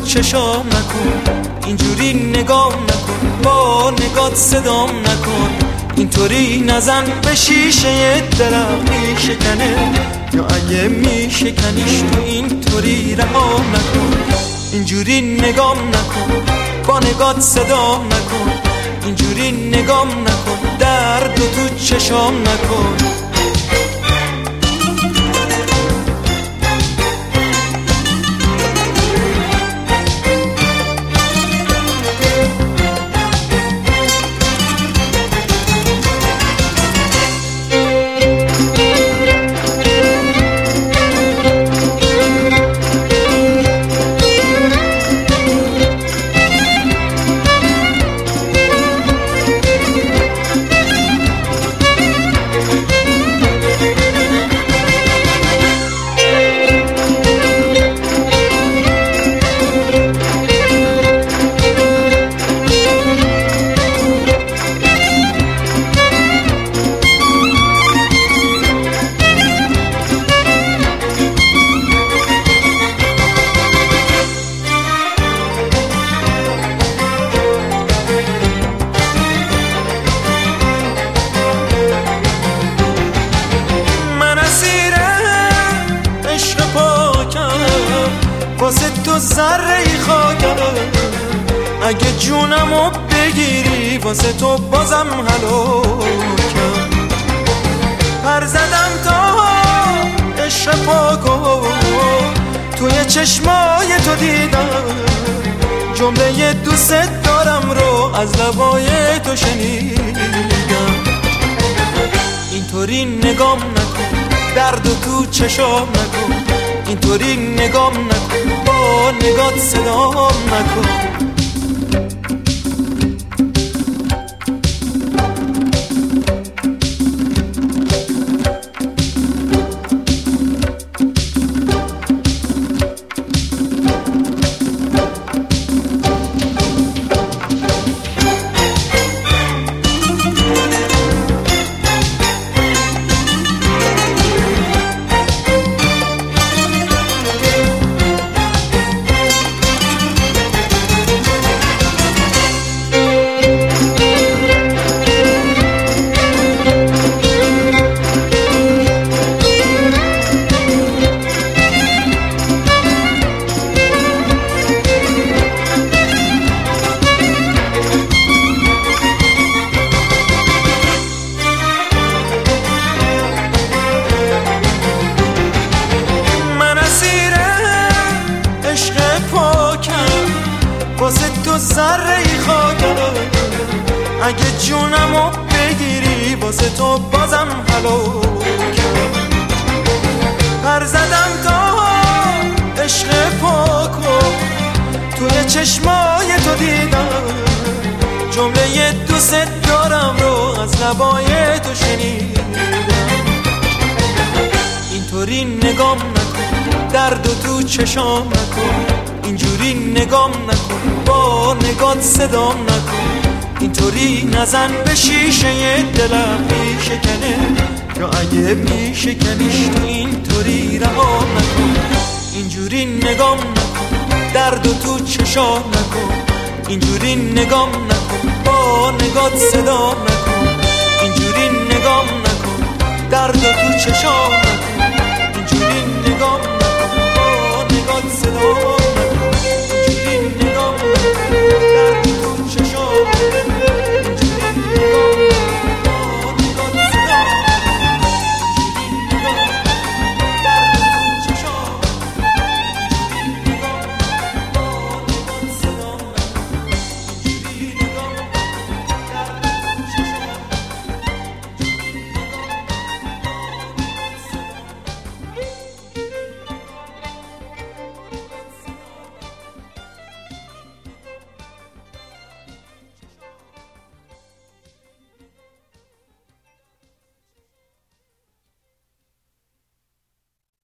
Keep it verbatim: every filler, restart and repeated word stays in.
چشام نکن، اینجوری نگام نکن، با نگات صدام نکن، اینطوری نزن به شیشه دلم میشکنه، یا اگه میشکنیش تو اینطوری رهام نکن، اینجوری نگام نکن، با نگات صدام نکن، اینجوری نگام نکن، درد و تو چشام نکن. واسه تو ذره خاکم، اگه جونمو بگیری واسه تو بازم هلاکم، پر زدم تا عشق پاکو توی چشمای تو دیدم، جمله دوست دارم رو از لبای تو شنیدم، اینطوری نگام نکن، درد و تو چشام نکن، اینطوری نگام نکن، با نگات صدام نکن. واسه تو ذره خاکم، اگه جونمو بگیری واسه تو بازم هلاکم، پر زدم تا عشق پاکو توی چشمای تو دیدم، جمله دوست دارم رو از لبای تو شنیدم، اینطوری نگام نکن، درد و تو چشام نکن، اینجوری نگام نکن، با نگات صدام نکن، اینطوری نزن به شیشه دلم میشکنه، یا اگه میشکنیش تو اینطوری رهام نکن، اینجوری نگام نکن، درد و تو چشام نکن، اینجوری نگام نکن، با نگات صدام نکن، اینجوری نگام نکن، درد و تو چشام نکن، اینجوری نگام نکن، با نگات صدام